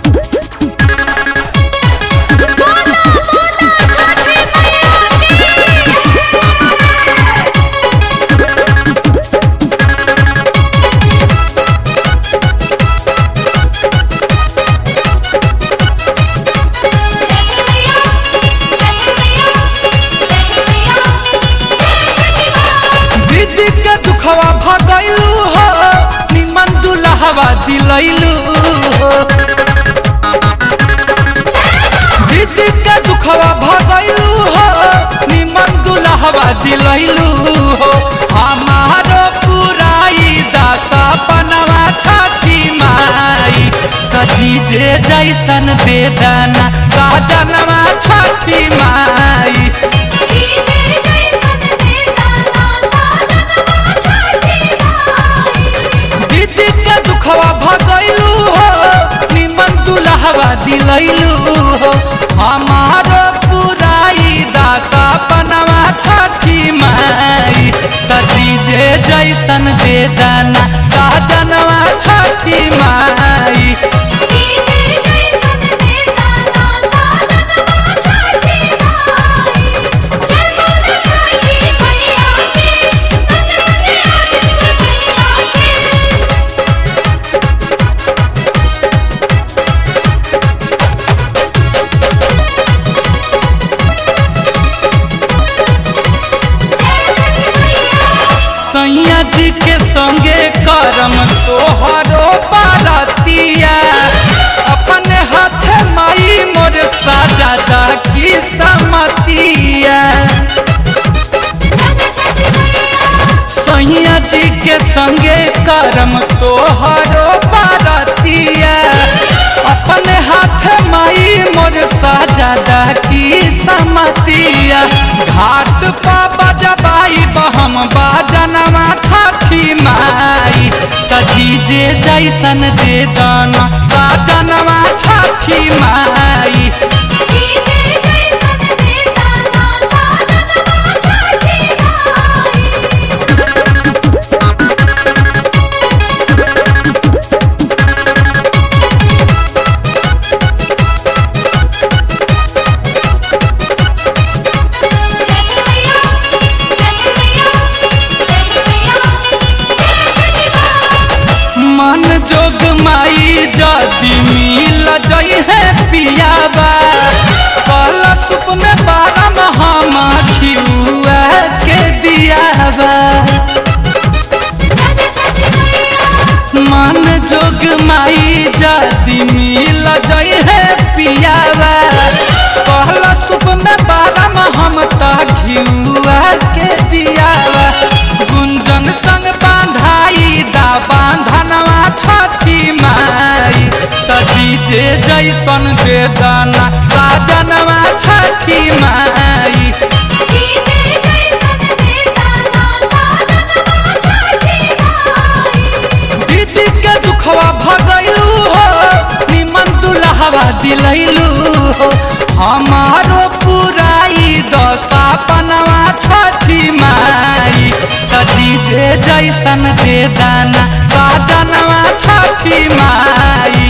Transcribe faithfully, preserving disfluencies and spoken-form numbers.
दिलैलू हो दीदी के दुखवा भगैलू हो निमन दुल्हवा दिलैलू हो हमारो पुराई दासा पनवा छठी माई कजीजे जैसन बेदाना साजनवा छठी माई भगैलू हो निमन दुल्हवा दिलैलू हो हमारो पुराई दासा पनवा छठी माई कजीजे जैसन बेदाना साजनवा छठी माई सैया जी के संगे करम तोहरो बारातिया अपने हाथ माई मोर साजादा की समतिया सैया जी के संगे करम तोहरो बारातिया अपने हाथ माई मोर साजादा की समतिया घाट पा बजबाई बहम बाजनवा छठी माई कजीजे जैसन दे दाना साजनवा छठी माई मन जोग माई जदी मिल जई है पियाबा कल सुप में बारम हम खियुआ के दियाबा मन जोग माई जदी मिल जई है पियाबा कल सुप में बारम हम त खियुआ के दियाबा गुंजन संग बांधाई दा बांधनवा छठी माई तजीजे जैसन दे दाना साजनवा छठी माई दीदी के दुखवा भगैलू हो निमन दुल्हवा दिलैलू हो हमारो पुराई दशा पनवा छठी माई कजीजे जैसन दे दाना साजनवा छठी माई।